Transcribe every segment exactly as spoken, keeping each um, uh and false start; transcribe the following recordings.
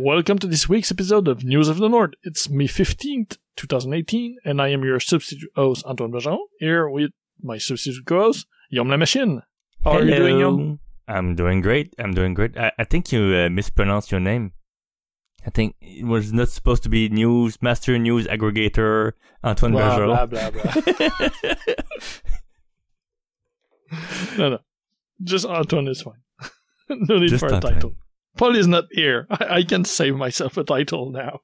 welcome to this week's episode of News of the North. It's May fifteenth, twenty eighteen, and I am your substitute host, Antoine Bergeron, here with my substitute co-host, Yom La Machine. How Hello. are you doing, Yom? I'm doing great. I'm doing great. I, I think you uh, mispronounced your name. I think it was not supposed to be News Master News Aggregator Antoine Blah, Bergeron. blah, blah, blah. no, no. Just Antoine is fine. No need Just for a Antoine. title. Paul is not here. I, I can save myself a title now.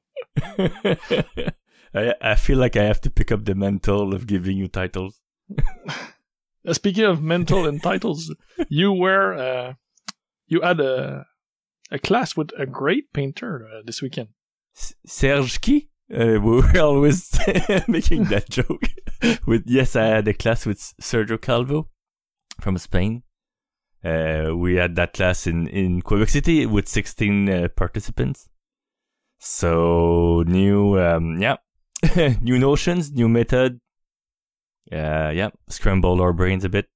I, I feel like I have to pick up the mantle of giving you titles. Uh, speaking of mental and titles, you were uh, you had a a class with a great painter uh, this weekend. S- Serge Ki? Uh, we were always making that joke. With yes, I had a class with Sergio Calvo from Spain. Uh, we had that class in, in Quebec City with sixteen uh, participants. So new, um, yeah, new notions, new method. Uh, yeah, scrambled our brains a bit.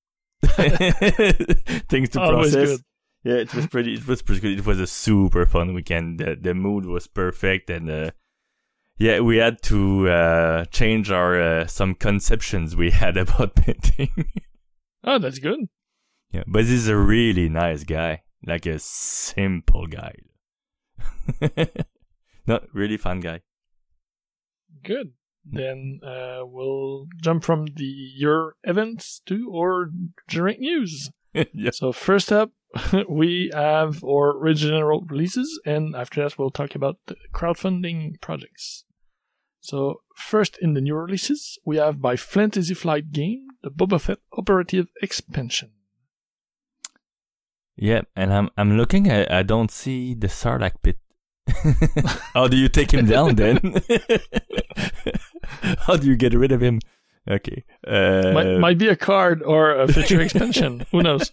Things to Always process. good. Yeah, it was pretty. It was pretty good. It was a super fun weekend. The, the mood was perfect, and uh, yeah, we had to uh, change our uh, some conceptions we had about painting. Oh, that's good. Yeah, but he's a really nice guy, like a simple guy. Not really fun guy. Good. Then uh, we'll jump from the your events to our generic news. Yeah. So first up, we have our original releases, and after that, we'll talk about the crowdfunding projects. So first in the new releases, we have by Fantasy Flight Game, the Boba Fett Operative Expansion. Yeah, and I'm I'm looking. I, I don't see the Sarlacc pit. How do you take him down then? How do you get rid of him? Okay. Uh, Might, might be a card or a future expansion. Who knows?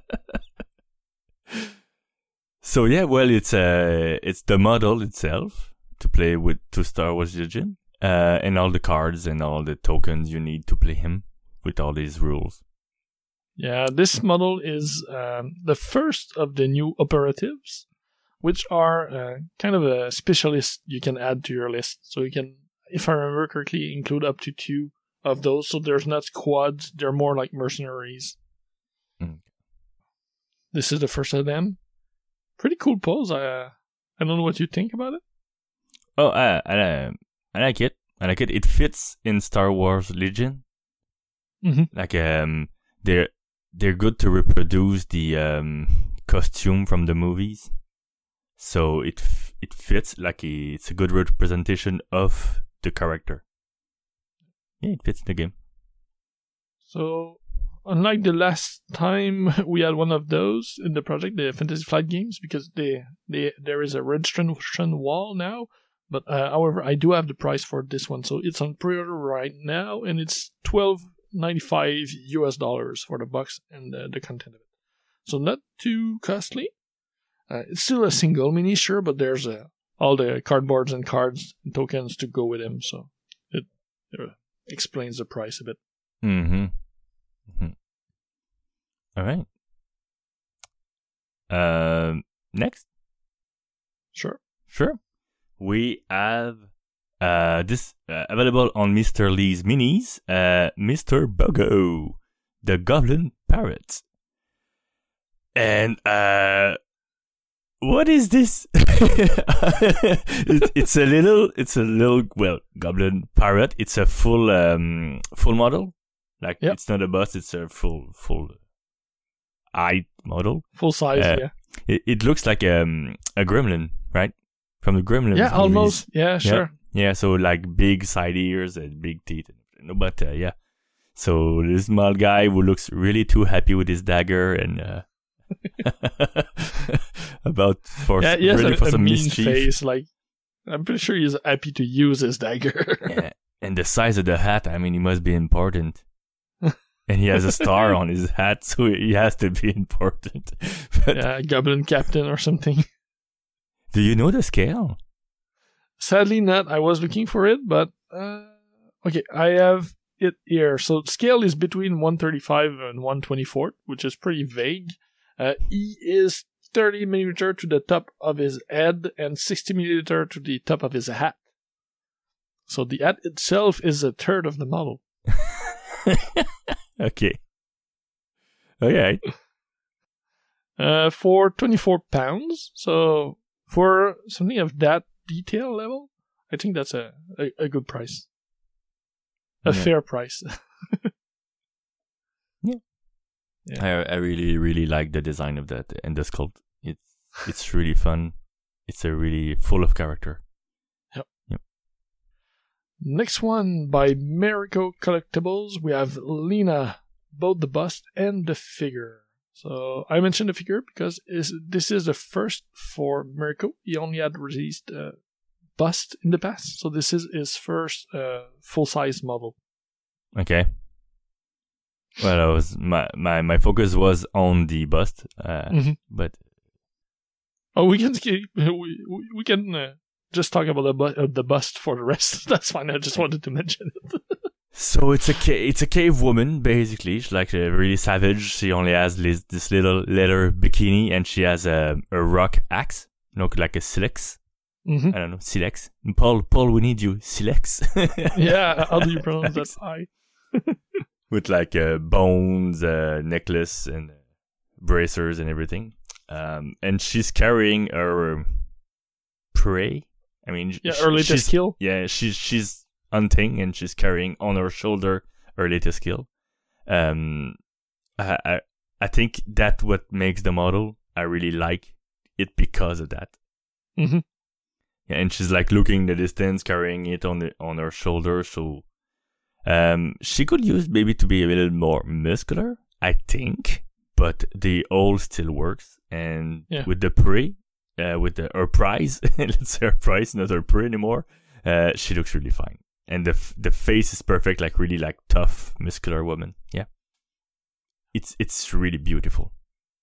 So yeah, well, it's uh, it's the model itself to play with to Star Wars Legion, uh, and all the cards and all the tokens you need to play him with all these rules. Yeah, this model is um, the first of the new operatives, which are uh, kind of a specialist you can add to your list. So you can, if I remember correctly, include up to two of those. So there's not squads, they're more like mercenaries. Mm. This is the first of them. Pretty cool pose. I, uh, I don't know what you think about it. Oh, I I, I like it. I like it. It fits in Star Wars Legion. Mm-hmm. Like um, they're they're good to reproduce the um costume from the movies. So it f- it fits, like it's a good representation of the character. Yeah, it fits in the game. So, unlike the last time we had one of those in the project, the Fantasy Flight Games, because they, they there is a registration wall now. But uh, however, I do have the price for this one, so it's on pre-order right now, and it's twelve ninety-five U S dollars for the box and uh, the content of it. So not too costly. Uh, it's still a single mini, sure, but there's uh, all the cardboards and cards and tokens to go with him, so it, it explains the price a bit. Mm-hmm. mm-hmm. All right. Um, next. Sure. Sure. We have uh this uh, available on Mister Lee's Minis. Uh, Mister Bogo, the Goblin Parrot, and uh. What is this? it's, it's a little, it's a little, well, goblin parrot. It's a full, um, full model. Like, yep. It's not a bust, it's a full, full eye model. Full size, uh, yeah. It, it looks like um, a gremlin, right? From the Gremlins Yeah, movies. almost. Yeah, sure. Yeah, yeah, so like big side ears and big teeth. But, uh, yeah. So this small guy who looks really too happy with his dagger and, uh, about for yeah, he has really a, for a some mean mischief. face. Like, I'm pretty sure he's happy to use his dagger. Yeah. And the size of the hat, I mean, he must be important. And he has a star on his hat, so he has to be important. But yeah, Goblin Captain or something. do you know the scale? Sadly not. I was looking for it, but uh, okay, I have it here. So scale is between one thirty-five and one twenty-four, which is pretty vague. Uh, E is thirty millimeter to the top of his head and sixty millimeter to the top of his hat. So the hat itself is a third of the model. Okay. Alright. Uh, for twenty-four pounds. So for something of that detail level, I think that's a, a, a good price. A Yeah. fair price. Yeah. Yeah. I I really really like the design of that and the sculpt. It's it's really fun. It's a really full of character. Next one by Merico Collectibles, we have Lena, both the bust and the figure. So I mentioned the figure because is this is the first for Merico. He only had released uh, bust in the past, so this is his first uh, full-size model. Okay. Well, I was my my my focus was on the bust, uh, Mhm. but Oh, we can skip, we we, we can uh, just talk about the bu- uh, the bust for the rest. That's fine. I just wanted to mention it. so it's a ca- it's a cave woman basically. She's like a really savage. She only has this, this little leather bikini, and she has a a rock axe, you know, like a silex. hmm I don't know, silex. Paul, Paul, we need you, silex. Yeah, how do you pronounce that? I. With like uh, bones, uh, necklace, and uh, bracers and everything. Um, and she's carrying her um, prey. I mean, Yeah, sh- her latest she's, skill. Yeah, she's she's hunting and she's carrying on her shoulder her latest skill. Um, I I, I think that's what makes the model. I really like it because of that. hmm Yeah, and she's like looking the distance, carrying it on the on her shoulder. So, um, she could use maybe to be a little more muscular, I think. But the old still works, and Yeah. with the prey, uh, with the her prize, let's say her prize, not her prey anymore. Uh, she looks really fine, and the f- the face is perfect, like really like tough, muscular woman. Yeah, it's it's really beautiful.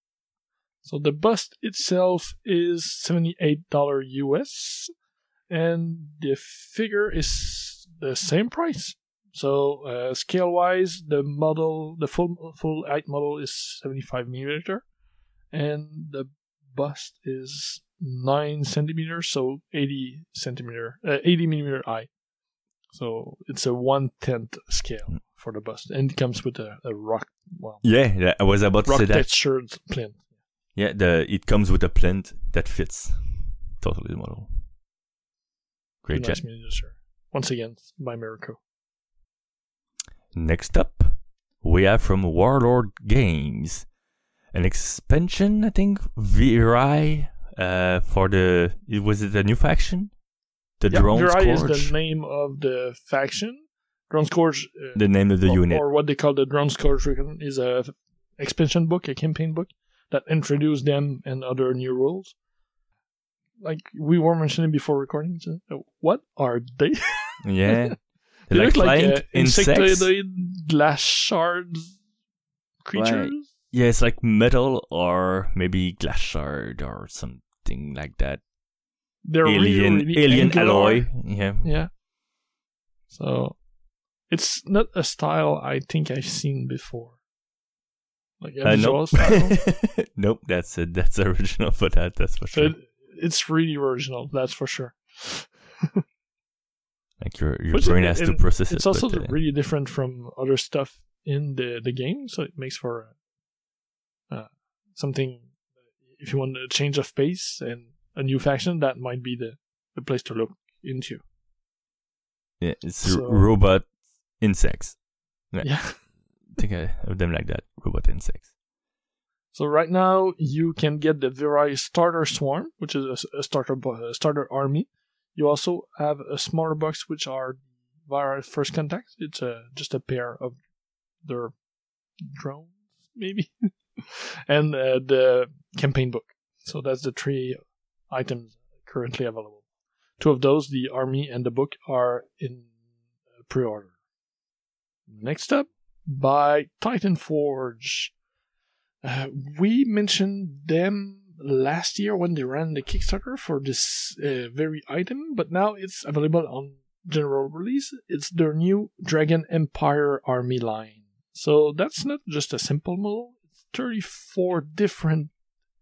So the bust itself is seventy-eight dollars U S, and the figure is the same price. So uh, scale-wise, the model, the full full height model is seventy-five millimeter, and the bust is nine centimeters, so eighty centimeter, uh, eighty millimeter high. So it's a one tenth scale Mm. for the bust, and it comes with a, a rock, well, Yeah, yeah, I was about to rock say that. textured plinth. Yeah, the it comes with a plinth that fits totally the model. Great job. Nice miniature. Once again, by Merico. Next up, we have from Warlord Games an expansion, I think, Virai, uh, for the. It was it a new faction? The Yeah, Drone Virai is Scourge. the name of the faction. Drone Scourge, uh, The name of the or, unit. or what they call the Drone Scourge, is a f- expansion book, a campaign book that introduced them and other new rules. Like we were mentioning before recording, so, uh, what are they? Yeah. They They're look like flying uh, insects. insectoid glass shards creatures. Right. Yeah, it's like metal or maybe glass shard or something like that. They're alien really, really alien angular. alloy. Yeah. Yeah. So it's not a style I think I've seen before. Like a Uh, visual nope. style. Nope, that's it. That's original for that. That's for sure. It, it's really original, that's for sure. Like your your Which brain it- has to and process It's it. also but, uh, really different from other stuff in the, the game, so it makes for uh, uh, something. If you want a change of pace and a new faction, that might be the, the place to look into. yeah, it's so- robot insects. Yeah. Yeah. Think I- of them like that. Robot insects. So right now you can get the Virai Starter Swarm, which is a, s- a starter bo- a starter army. You also have a smaller box, which are Virai First Contacts. It's a, just a pair of their drones, maybe, and uh, the campaign book. So that's the three items currently available. Two of those, the army and the book, are in uh, pre-order. Next up, by Titan Forge. Uh, we mentioned them last year when they ran the Kickstarter for this uh, very item, but now it's available on general release. It's their new Dragon Empire army line. So that's not just a simple model. It's thirty-four different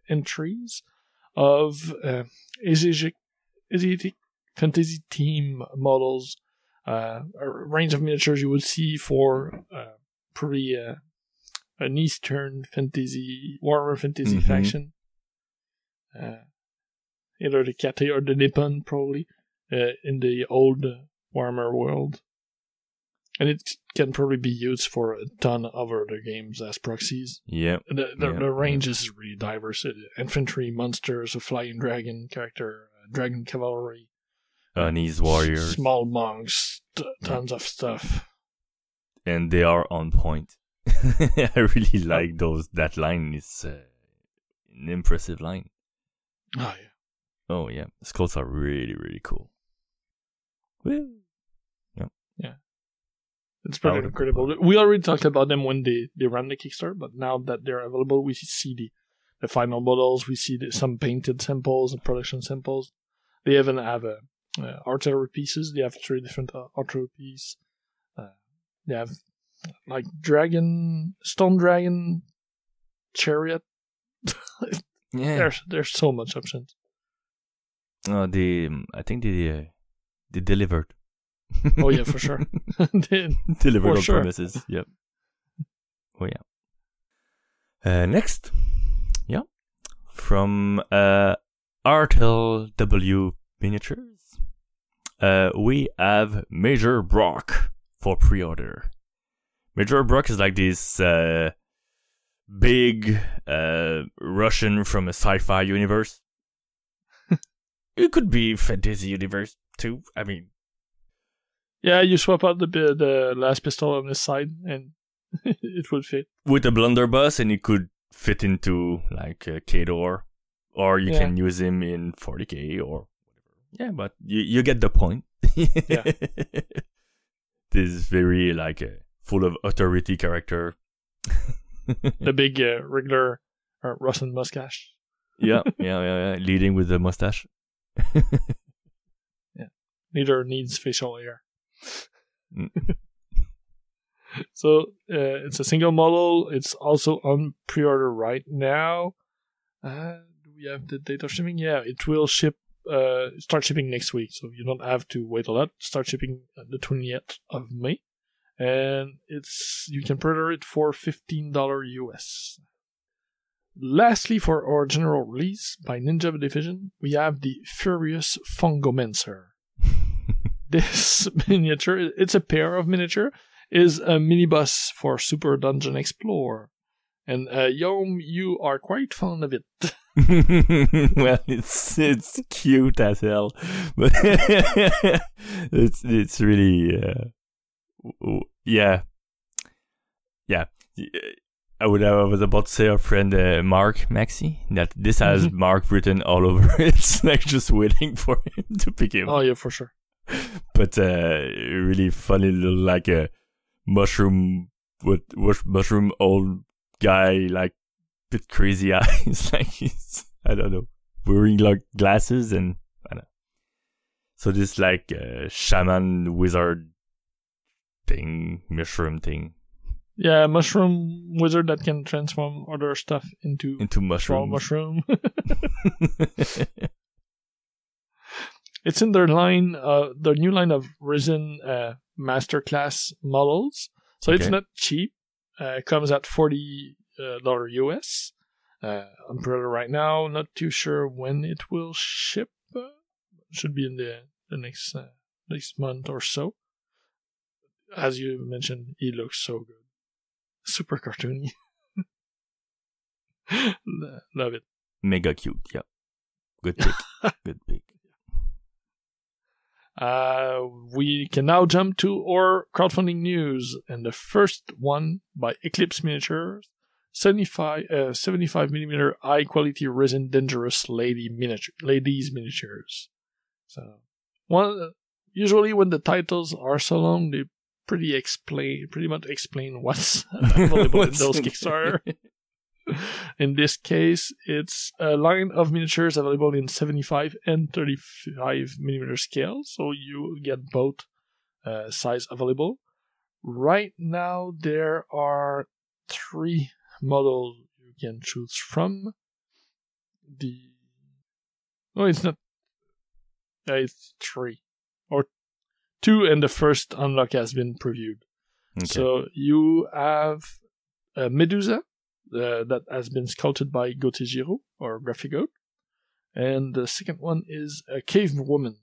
entries of uh, Asiatic, Asiatic fantasy theme models, uh, a range of miniatures you would see for uh, pretty uh, an Eastern fantasy, Warhammer fantasy Mhm. faction. Uh, either the Kate or the Nippon, probably, uh, in the old uh, Warhammer world. And it can probably be used for a ton of other games as proxies. Yeah. The, the, Yeah, the range is really diverse. Uh, Infantry, monsters, a flying dragon character, uh, dragon cavalry, Unease warriors. small monks, t- tons of stuff. And they are on point. I really like those. That line is uh, an impressive line. Oh, yeah. Oh yeah, the skulls are really really cool. Woo. It's pretty Oh, incredible. We already talked about them when they, they ran the Kickstarter, but now that they're available, we see the, the final models, we see the, some painted samples and production samples. They even have uh, uh, artillery pieces. They have three different uh, artillery pieces. Uh, they have like dragon, stone dragon, chariot. Yeah. There's there's so much options. Oh, they. um, I think they. Uh, they delivered. Oh yeah, for sure. They- Delivered For on sure. promises. Yep. Oh yeah. Uh, next, yeah, from uh, R T L W Miniatures, uh, we have Major Brock for pre-order. Major Brock is like this uh, big uh, Russian from a sci-fi universe. It could be fantasy universe too. I mean, yeah, you swap out the bi- the last pistol on this side, and it would fit. with a blunderbuss, and it could fit into like a K-Door, or you Yeah. can use him in forty K or whatever. Yeah, but you you get the point. Yeah. This is very like a full of authority character. The big uh, regular uh, Russian mustache. yeah, yeah, yeah, yeah, leading with the mustache. Neither needs facial hair. Mm. So uh, it's a single model. It's also on pre-order right now. Uh, do we have the date of shipping? Yeah, it will ship. Uh, start shipping next week, so you don't have to wait a lot. Start shipping at the twentieth of May, and it's you can pre-order it for fifteen dollars U S. Lastly, for our general release by Ninja Division, we have the Furious Fungomancer. This miniature, it's a pair of miniature, is a minibus for Super Dungeon Explorer. And uh, Yom, you are quite fond of it. Well, it's it's cute as hell, but it's it's really uh, w- w- yeah yeah. I would I was about to say our friend uh, Mark Maxi that this has Mhm. Mark written all over it. It's like just waiting for him to pick him. Oh, yeah, for sure. But uh, really funny little like a mushroom with, with mushroom old guy like with crazy eyes like he's I don't know wearing like glasses and I don't know. So this like uh, shaman wizard thing mushroom thing Yeah, mushroom wizard that can transform other stuff into into small mushroom. mushroom. It's in their line, uh, their new line of Risen uh, Masterclass models. So it's Okay. not cheap. Uh, it comes at forty dollars U S. Uh, on pre-order right now. Not too sure when it will ship. Uh, should be in the the next uh, next month or so. As you mentioned, he looks so good. Super cartoony. Love it. Mega cute, yeah. Good pick. Good pick. Uh, we can now jump to our crowdfunding news, and the first one by Eclipse Miniatures, seventy-five, uh, seventy-five millimeter high quality resin dangerous lady miniature, ladies miniatures. So, one usually when the titles are so long, they pretty explain, pretty much explain what's available in What's those in- Kickstarter. In this case, it's a line of miniatures available in seventy-five and thirty-five millimeter scale, so you get both uh, size available. Right now, there are three models you can choose from. the no, it's not. Uh, it's three or two, and the first unlock has been previewed. Okay. So you have uh, Medusa uh, that has been sculpted by Gotejiro or Graphic Goat, and the second one is a cave woman.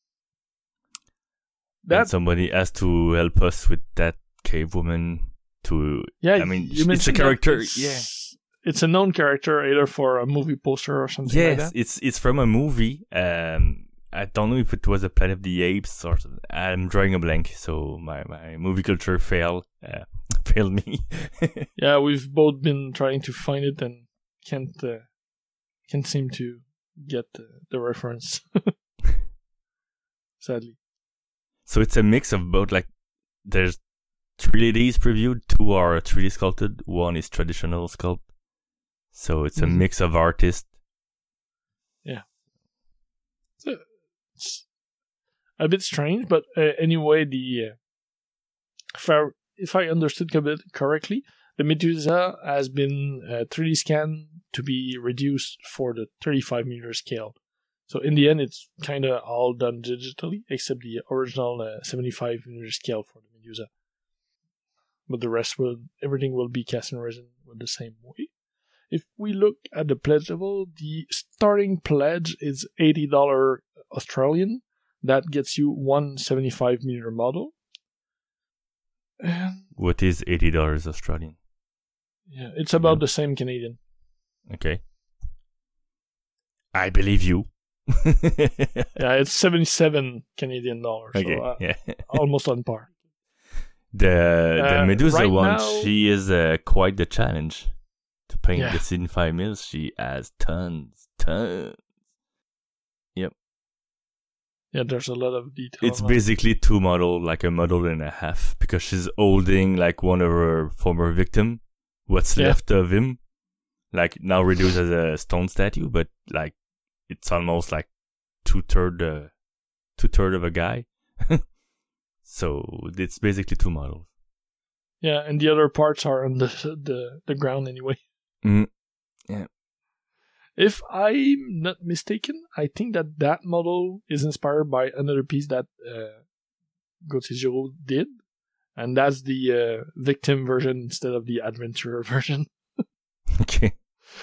That and somebody has to help us with that cave woman. To yeah, I mean, you it's a character. It's, yeah, it's a known character either for a movie poster or something yes, like that. it's it's from a movie. Um, I don't know if it was a Planet of the Apes or something. I'm drawing a blank, so my, my movie culture failed uh, failed me. Yeah, we've both been trying to find it and can't uh, can't seem to get uh, the reference. Sadly. So it's a mix of both. Like there's three ladies previewed, two are three D sculpted, one is traditional sculpt. So it's a mm-hmm. mix of artists. Yeah. So it's a bit strange, but uh, anyway, the uh, if, I, if I understood correctly, the Medusa has been uh, three D scanned to be reduced for the thirty-five millimeter scale. So in the end, it's kind of all done digitally, except the original uh, seventy-five millimeter scale for the Medusa. But the rest will, everything will be cast in resin with the same way. If we look at the pledge level, the starting pledge is eighty dollars Australian. That gets you one seventy-five millimeter model. And what is eighty dollars Australian? Yeah, it's about yeah. the same Canadian. Okay. I believe you. Yeah, it's seventy-seven Canadian dollars. Okay, so, uh, yeah. Almost on par. The the uh, Medusa right one, now, she is uh, quite the challenge. To paint yeah. the seventy-five mils, she has tons, tons. Yep. Yeah, there's a lot of detail. It's basically two model, like a model and a half, because she's holding like one of her former victim, what's yeah. left of him, like now reduced as a stone statue, but like it's almost like two third, uh, two third of a guy. So it's basically two models. Yeah, and the other parts are on the the, the ground anyway. Mm. Yeah. If I'm not mistaken, I think that that model is inspired by another piece that uh, Gotejiro did, and that's the uh, victim version instead of the adventurer version. Okay.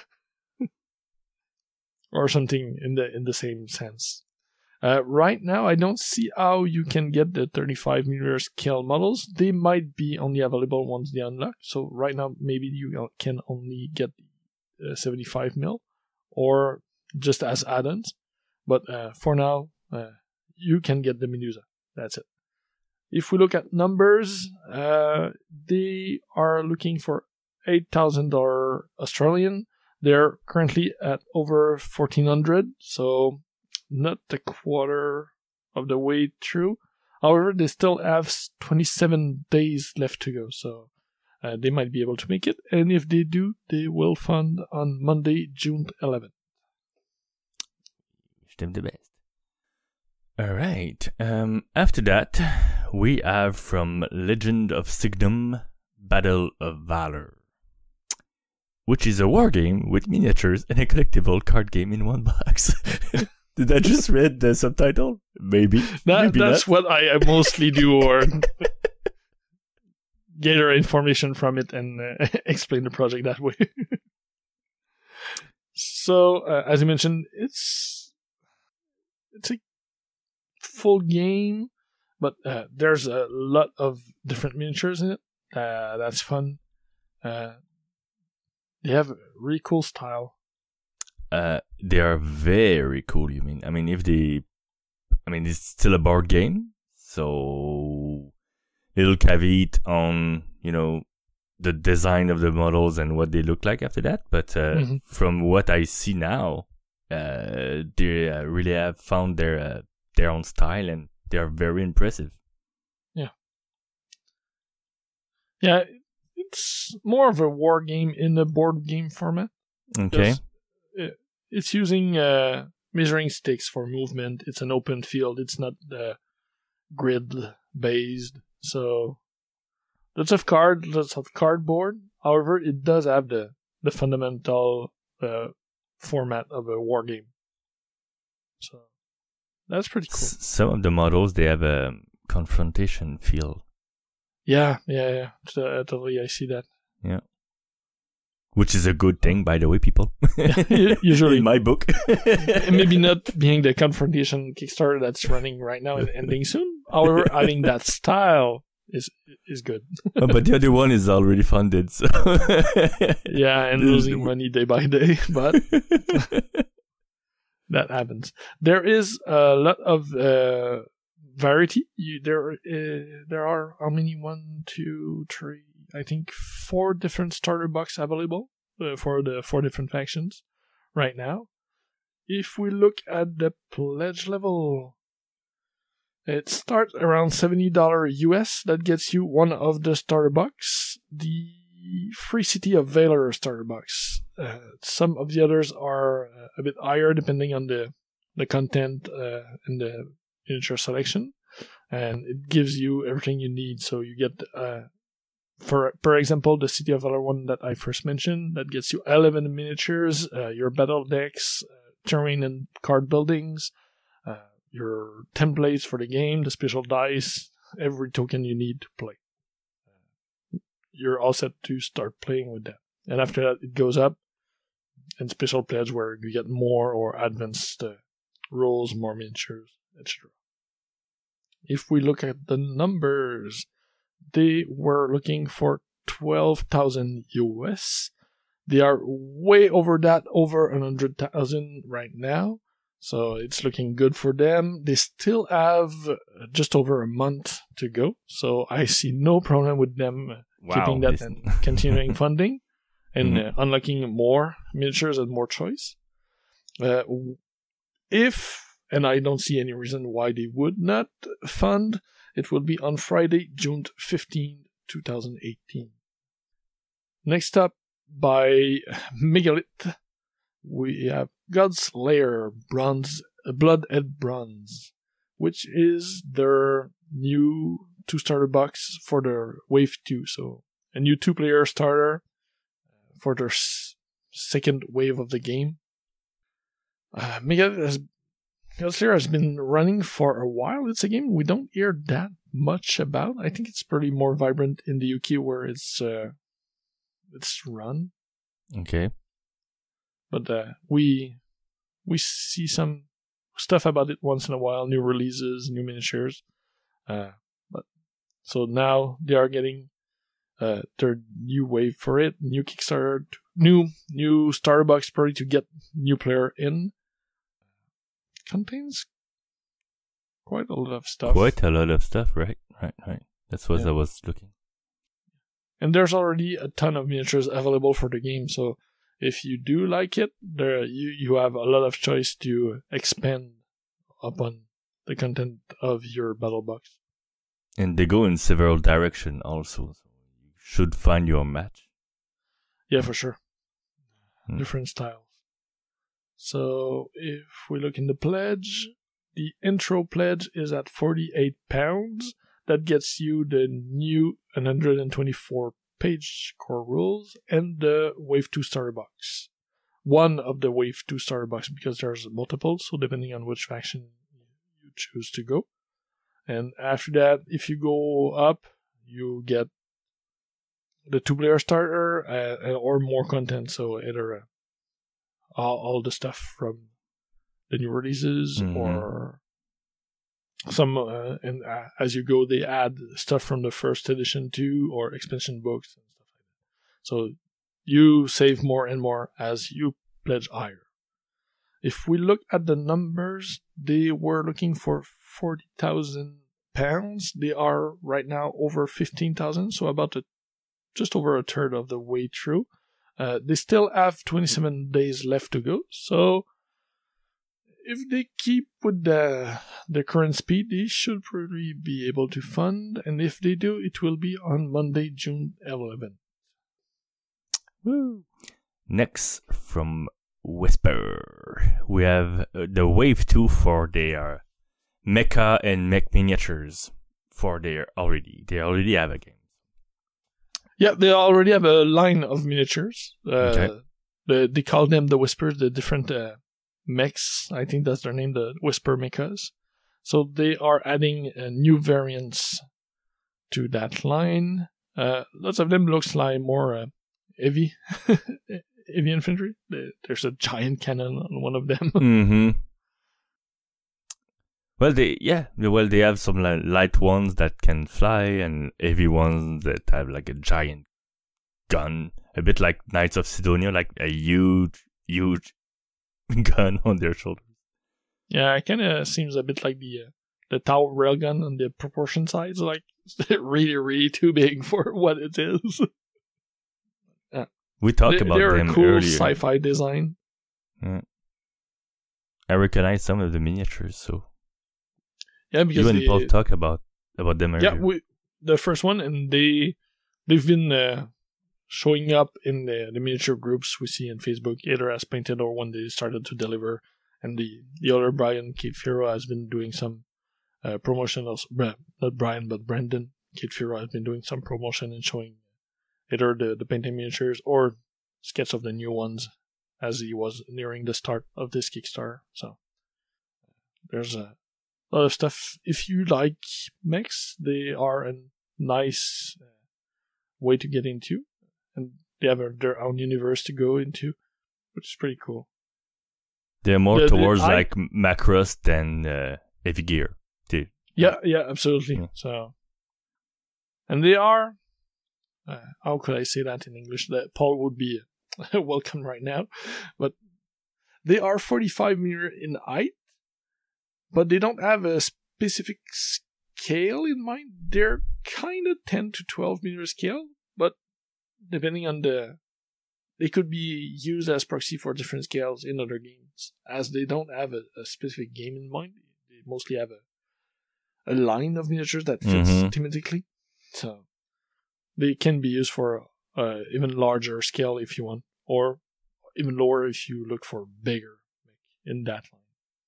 Or something in the in the same sense. Uh, right now, I don't see how you can get the thirty-five millimeter scale models. They might be only available once they unlock. So right now, maybe you can only get the uh, seventy-five mil or just as add-ons. But uh, for now, uh, you can get the Medusa. That's it. If we look at numbers, uh, they are looking for eight thousand dollars Australian. They're currently at over fourteen hundred dollars, so not a quarter of the way through. However, they still have twenty-seven days left to go, so uh, they might be able to make it. And if they do, they will fund on Monday, June eleventh. Wish them the best. All right. Um, after that, we have from Legend of Signum, Battle of Valor, which is a war game with miniatures and a collectible card game in one box. Did I just read the subtitle? Maybe. That, Maybe that's not. what I mostly do, or gather information from it and uh, explain the project that way. So, uh, as you mentioned, it's it's a full game, but uh, there's a lot of different miniatures in it. Uh, that's fun. Uh, they have a really cool style. Uh, they are very cool, you mean? I mean, if they... I mean, it's still a board game, so... Little caveat on, you know, the design of the models and what they look like after that. But uh, mm-hmm. from what I see now, uh, they uh, really have found their uh, their own style, and they are very impressive. Yeah. Yeah, it's more of a war game in a board game format. Okay. It's using uh, measuring sticks for movement. It's an open field. It's not uh, grid-based. So, lots of card, lots of cardboard. However, it does have the, the fundamental uh, format of a war game. So that's pretty cool. S- some of the models, they have a confrontation feel. Yeah, yeah, yeah. Uh, totally, I see that. Yeah. Which is a good thing, by the way, people. Usually. In my book. Maybe not being the confrontation Kickstarter that's running right now and ending soon. However, I think that style is is good. Oh, but the other one is already funded, so... Yeah, and losing money day by day, but that happens. There is a lot of uh, variety. You, there, uh, there are how many? One, two, three... I think four different starter box available uh, for the four different factions right now. If we look at the pledge level, it starts around seventy dollars U S. That gets you one of the starter box. The Free City of Valor starter box. Uh, some of the others are uh, a bit higher depending on the, the content uh, and the miniature selection. And it gives you everything you need. So you get... Uh, For for example, the City of Valor one that I first mentioned, that gets you eleven miniatures, uh, your battle decks, uh, terrain and card buildings, uh, your templates for the game, the special dice, every token you need to play. Uh, you're all set to start playing with that. And after that, it goes up, and special pledge where you get more or advanced uh, rules, more miniatures, et cetera. If we look at the numbers... They were looking for twelve thousand U S. They are way over that, over one hundred thousand right now. So it's looking good for them. They still have just over a month to go. So I see no problem with them wow, keeping that and continuing funding and mm-hmm. uh, unlocking more miniatures and more choice. Uh, if, and I don't see any reason why they would not fund, it will be on Friday, June fifteenth, twenty eighteen. Next up, by Megalith, we have God's Lair Bronze, Bloodhead Bronze, which is their new two-starter box for their Wave two. So, a new two-player starter for their s- second wave of the game. Uh, Megalith has God's Lair has been running for a while. It's a game we don't hear that much about. I think it's pretty more vibrant in the U K where it's uh, it's run. Okay. But uh, we we see some stuff about it once in a while, new releases, new miniatures. Uh, but so now they are getting uh, their new wave for it, new Kickstarter, new new starter box party to get new player in. Contains quite a lot of stuff. Quite a lot of stuff, right? Right, right. That's what yeah. I was looking. And there's already a ton of miniatures available for the game, so if you do like it, there you, you have a lot of choice to expand upon the content of your battle box. And they go in several directions also, so you should find your match. Yeah, for sure. Hmm. Different styles. So, if we look in the pledge, the intro pledge is at forty-eight pounds. That gets you the new one hundred twenty-four page core rules and the Wave two starter box. One of the Wave two starter box, because there's multiple, so depending on which faction you choose to go. And after that, if you go up, you get the two-player starter uh, or more content, so either... Uh, All, all the stuff from the new releases, mm-hmm. or some, uh, and uh, as you go, they add stuff from the first edition too, or expansion books and stuff like that. So you save more and more as you pledge higher. If we look at the numbers, they were looking for forty thousand pounds. They are right now over fifteen thousand, so about a, just over a third of the way through. Uh, they still have twenty-seven days left to go, so if they keep with the the current speed, they should probably be able to fund, and if they do, it will be on Monday, June eleventh. Woo! Next, from Whisper, we have uh, the Wave two for their mecha and mech miniatures for their already. They already have a game. Yeah, they already have a line of miniatures. Uh, okay. the they call them the Whispers, the different uh, mechs. I think that's their name, the Whisper mechas. So they are adding uh, new variants to that line. Uh, lots of them looks like more uh, heavy, heavy infantry. There's a giant cannon on one of them. Mm-hmm. Well, they yeah, well they have some like, light ones that can fly, and heavy ones that have like a giant gun, a bit like Knights of Sidonia, like a huge, huge gun on their shoulders. Yeah, it kind of seems a bit like the uh, the Tower railgun on the proportion size, like really, really too big for what it is. Yeah. We talked they, about they're them a cool earlier. sci-fi design. Yeah. I recognize some of the miniatures, so yeah, because you and they, Paul talk about about them earlier. Yeah, we, the first one, and they they've been uh, showing up in the, the miniature groups we see in Facebook, either as painted or when they started to deliver. And the, the other Brian Kate Firo has been doing some uh, promotion. Also, not Brian, but Brandon Kate Firo has been doing some promotion and showing either the, the painting miniatures or sketch of the new ones as he was nearing the start of this Kickstarter. So there's a lot of stuff. If you like mechs, they are a nice uh, way to get into. And they have a, their own universe to go into, which is pretty cool. They're more The- the- towards I- like Macross than uh, Heavy Gear, too. Yeah, yeah, absolutely. Yeah. So, and they are. Uh, how could I say that in English? That Paul would be welcome right now, but they are forty-five meter in height, but they don't have a specific scale in mind. They're kind of ten to twelve meter scale, but depending on the, they could be used as proxy for different scales in other games, as they don't have a, a specific game in mind. They mostly have a, a line of miniatures that fits Mhm. thematically. So they can be used for uh, even larger scale if you want, or even lower if you look for bigger in that line.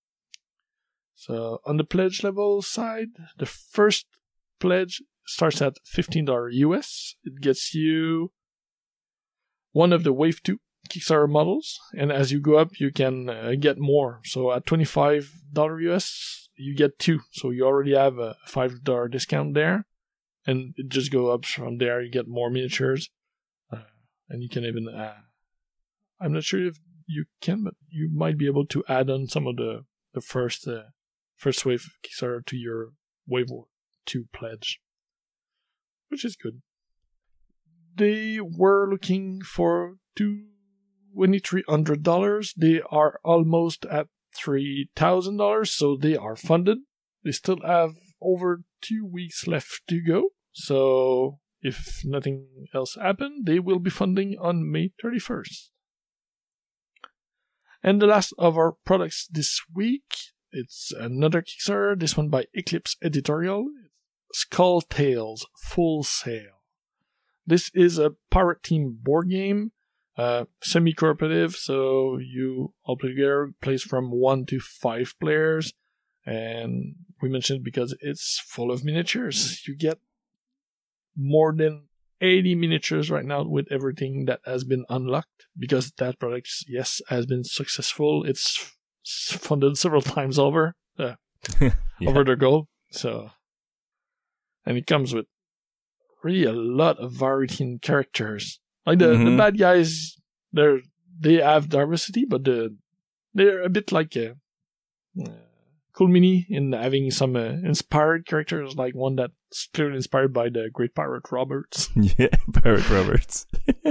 So on the pledge level side, the first pledge starts at fifteen dollars U S. It gets you one of the Wave two Kickstarter models, and as you go up, you can uh, get more. So at twenty-five dollars U S, you get two. So you already have a five dollars discount there, and it just goes up from there. You get more miniatures, uh, and you can even, uh, I'm not sure if you can, but you might be able to add on some of the, the first, uh, first Wave Kickstarter to your Wave two pledge, which is good. They were looking for twenty-three hundred dollars. They are almost at three thousand dollars, so they are funded. They still have over two weeks left to go. So if nothing else happens, they will be funding on May thirty-first. And the last of our products this week, it's another Kickstarter, this one by Eclipse Editorial. Skull Tales Full Sail. This is a pirate team board game, uh, semi-cooperative, so you all play together, plays from one to five players, and we mentioned because it's full of miniatures. You get more than eighty miniatures right now with everything that has been unlocked, because that product, yes, has been successful. It's funded several times over, uh, yeah. over their goal, so, and it comes with really a lot of variety in characters. Like the, Mhm. the bad guys, they're they have diversity, but the they're a bit like a uh, Cool Mini in having some uh, inspired characters, like one that's clearly inspired by the Great Pirate Roberts. Yeah, Pirate Roberts.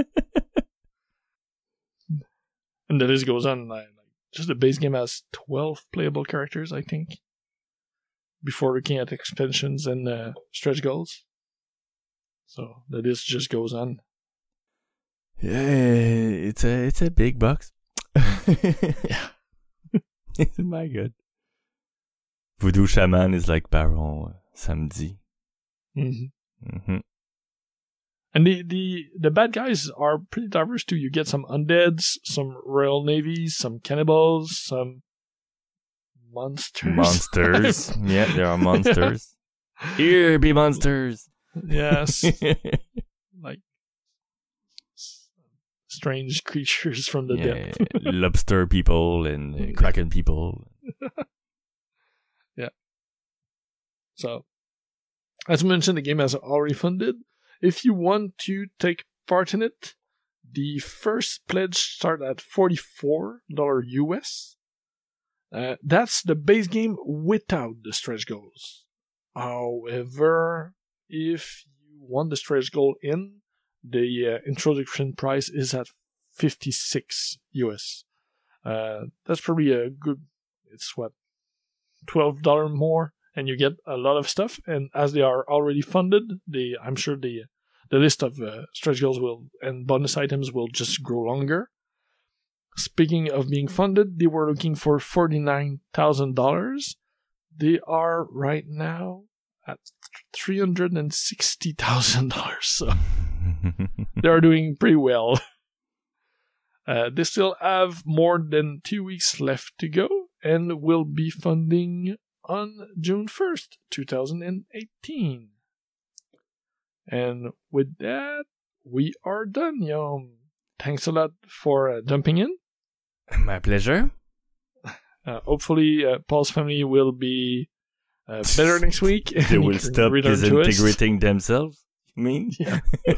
And the list goes on. Like, like just the base game has twelve playable characters, I think, before looking at expansions and uh, stretch goals. So the list just goes on. Yeah, it's a it's a big box. Yeah. My God. Voodoo Shaman is like Baron Samedi. Mm-hmm. Mm-hmm. And the, the, the bad guys are pretty diverse too. You get some undeads, some Royal Navies, some cannibals, some monsters. Monsters. Yeah, there are monsters. Here be monsters. Yes. Like strange creatures from the yeah, depth. lobster people and uh, kraken people. Yeah. So, as mentioned, the game has already funded. If you want to take part in it, the first pledge starts at forty-four dollars U S. Uh, that's the base game without the stretch goals. However, if you want the stretch goal in, the uh, introduction price is at fifty-six U S. Uh, that's probably a good, it's what, twelve dollars more, and you get a lot of stuff. And as they are already funded, the I'm sure the the list of uh, stretch goals will and bonus items will just grow longer. Speaking of being funded, they were looking for forty-nine thousand dollars. They are right now at three hundred sixty thousand dollars, so they are doing pretty well. Uh, they still have more than two weeks left to go and will be funding on June first, twenty eighteen. And with that, we are done, yo. Thanks a lot for uh, jumping in. My pleasure. Uh, hopefully, uh, Paul's family will be uh, better next week. They will stop disintegrating themselves. You mean? Yeah.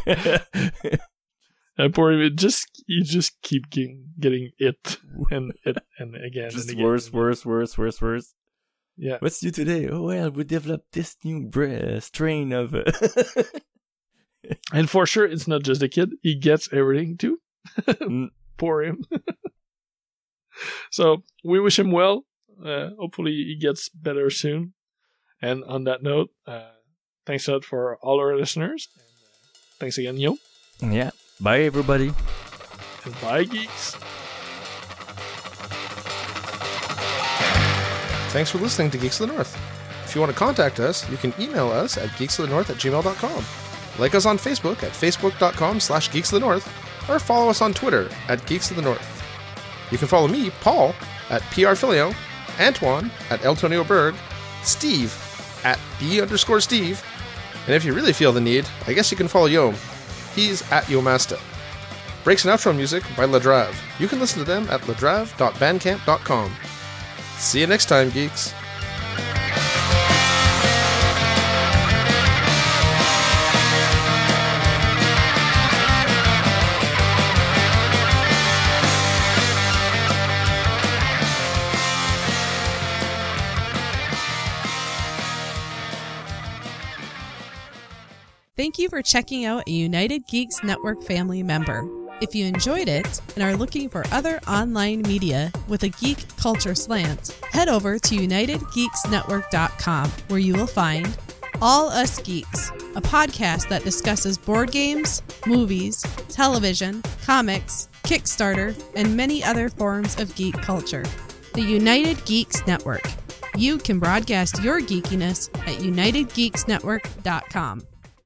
uh, poor him, just you just keep getting, getting it and it and again. Just and again. worse, worse, worse, worse, worse. Yeah. What's new today? Oh well, we developed this new bre- strain of. Uh... And for sure, it's not just the kid; he gets everything too. mm. Poor him. So we wish him well. Uh, hopefully he gets better soon. And on that note, uh, thanks a lot for all our listeners. And, uh, thanks again, yo. Yeah. Bye, everybody. And bye, geeks. Thanks for listening to Geeks of the North. If you want to contact us, you can email us at geeksofthenorth at gmail dot com. Like us on Facebook at facebook.com slash geeksofthenorth, or follow us on Twitter at Geeks of the North. You can follow me, Paul, at prfilio, Antoine at Eltonio Berg, Steve at B underscore Steve, and if you really feel the need, I guess you can follow Yom. He's at Yomasta. Breaks and outro music by Ladrave. You can listen to them at ladrave dot bandcamp dot com. See you next time, geeks. Thank you for checking out a United Geeks Network family member. If you enjoyed it and are looking for other online media with a geek culture slant, head over to united geeks network dot com, where you will find All Us Geeks, a podcast that discusses board games, movies, television, comics, Kickstarter, and many other forms of geek culture. The United Geeks Network. You can broadcast your geekiness at united geeks network dot com.